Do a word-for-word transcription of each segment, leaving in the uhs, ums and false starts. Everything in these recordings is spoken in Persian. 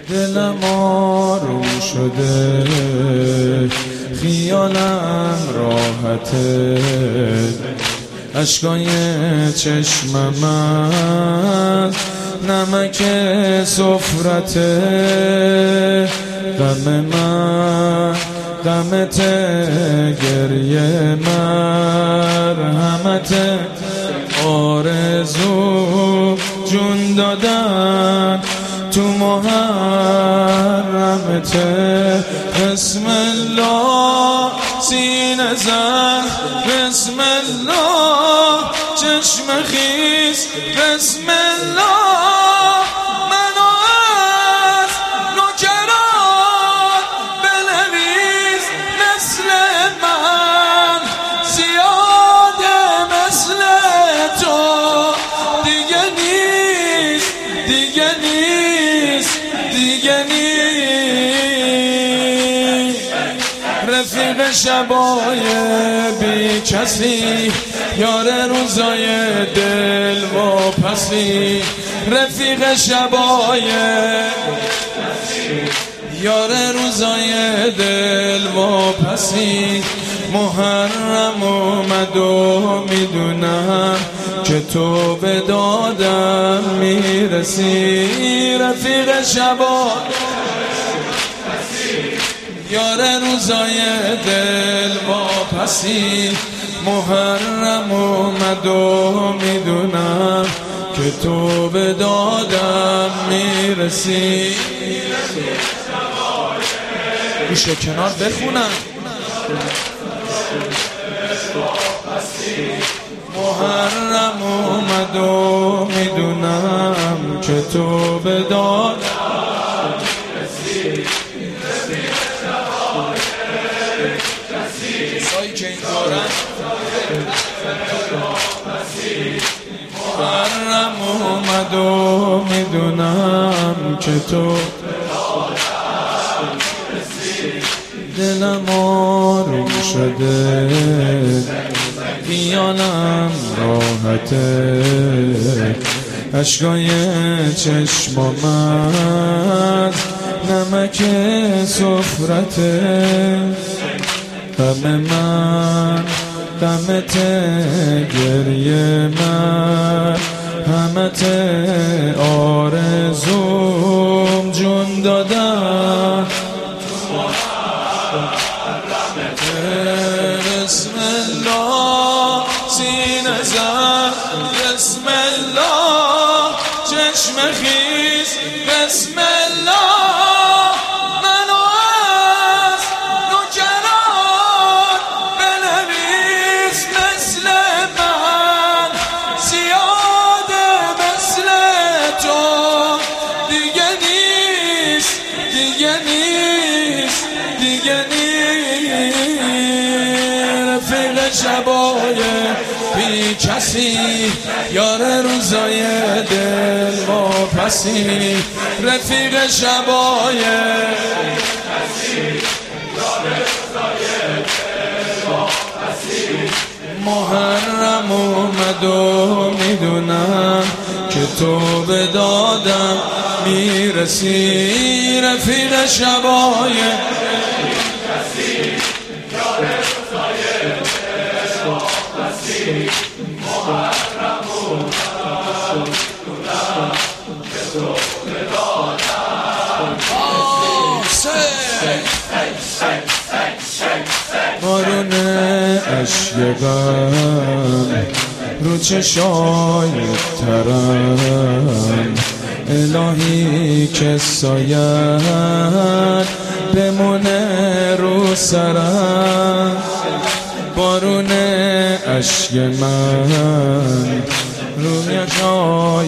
دلم آروم شده، خیالم راحته، اشکای چشمم از نمک سفرته، غم من غمت، گریه مرحمت، آرزو جون دادن تو محرمت. بسم الله سینه زن، بسم الله چشم خیز، بسم الله منو از نوکران بنویس، مثل من زیاده مثل تو دیگه نیست، دیگه نیست، دیگه نیست. رفیق شبای بی کسی، یار روزای دل و پسی، رفیق شبای یار روزای دل و پسی. محرم اومد و میدونم که تو به دادم میرسی، رفیق شبای یار روزای دل و پسی. محرم اومد و میدونم که تو به دادم میرسی. گوشو کنار بخونم. محرم اومد و میدونم که تو به دادم میرسی. سایی که این دارم محرم اومد و میدونم که تو، دلم آروم شده، خیالم راحته، اشکای چشمم از نمک سفرته، غم من غمت، گریه مرحمت، آرزوم جون دادن. بسم الله سینه زن، بسم الله چشم خیز، بسم الله منو از نوکران بنویس، مثل من زیاده مثل تو دیگه نیست، دیگه نیست، دیگه نیست. رفیق شبای بی کسی، یار روزای دل و پسی، رفیق شبای محرم اومد و میدونم که تو به دادم میرسی، رفیق شبای محرم اومد که تو به دادم میرسی. بارون اشک غم رو چشای ترم، الهی که سایت بمونه رو سرم. بارون اشک من روی جای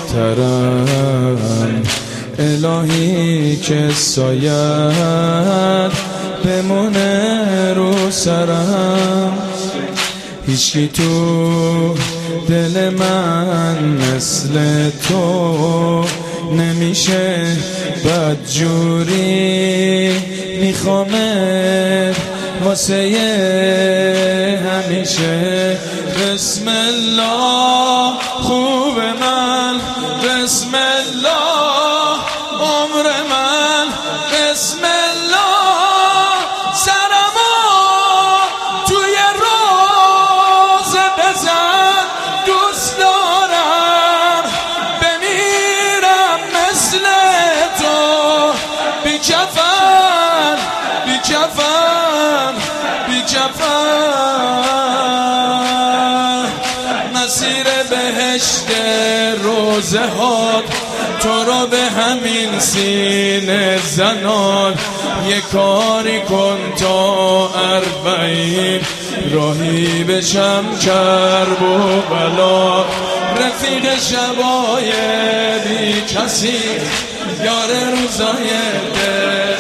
ترم، الهی که سایت بمونه رو سرم. هیچکی تو دل من مثل تو نمیشه بدجوری، میخوامت واسه همیشه. بسم الله خوب من، بسم الله عمر من، جهاد تو را به همین سینه زنان. یه کاری کن تا اربعین راهی بشم کرب و بلا. رفیق شبای بی کسی یار روزای دل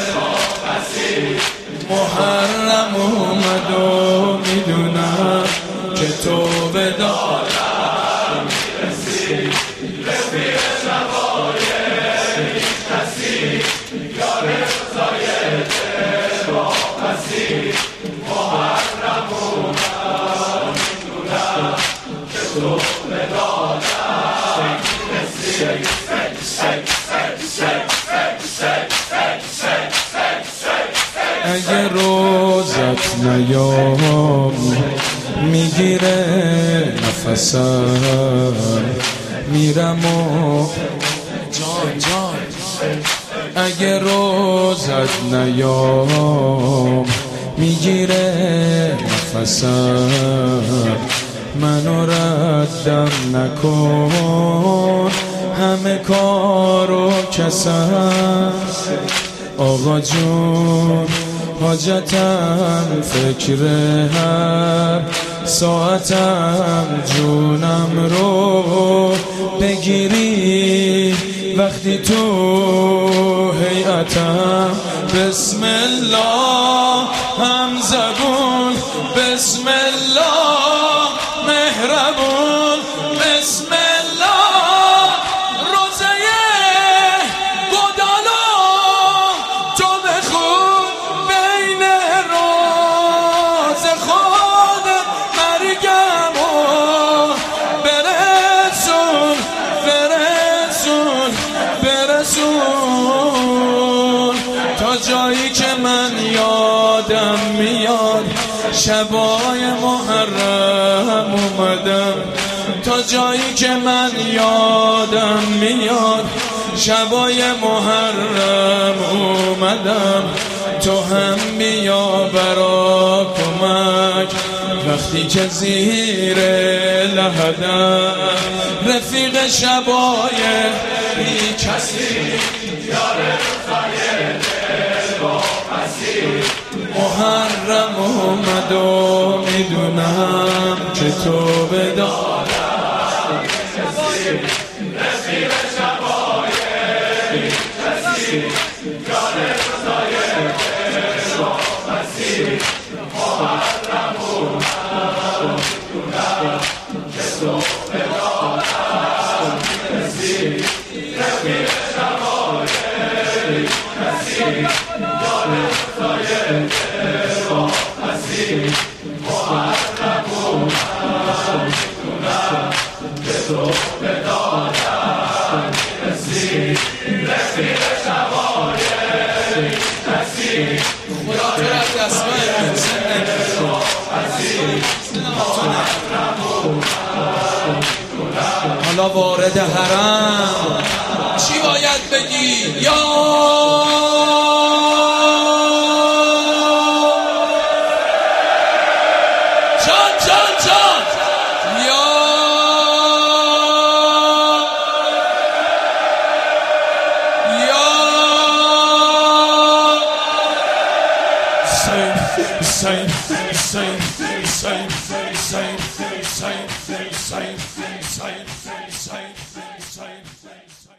محرم اومد و میدونم که تو به دارم میرسی. رفیق شبای بی کسی یار روزای دل واپسی محرم اومد میدونم که تو به دارم میرسی. اگه روزت نیام میگیره نفسم میرم و جان جان. اگه روزت نیام میگیره نفسم منو ردم نکن همه کارو کسم. آقا جون حاجتم فکر هر ساعتم جونم رو بگیری وقتی تو هیئتم. بسم الله هم زبون بسم الله مهربون بسم الله روزه گدالا تو بخون بین راز خود مرگم و برسون برسون برسون تا جایی که من یادم میاد شبای محرم اومدم. تا جایی که من یادم میاد شبای محرم اومدم. تو هم بیا برا کمک وقتی که زیر لحدم. رفیق شبای بی کسی یار روزای دل واپسی محرم اومد و میدونم که تو به دارم میرسی. رفیق شبای بی کسی یار روزای دل واپسی محرم اومد میدونم که تو به دارم میرسی. رفیق شبای بی کسی یار روزای دل واپسی محرم اومد میدونم که تو به دارم میرسی. رفیق شبای بی کسی یار روزای دل واپسی محرم اومد میدونم. حالا وارد حرم چی باید بگی؟ یا جان جان جان یا یا حسین حسین حسین حسین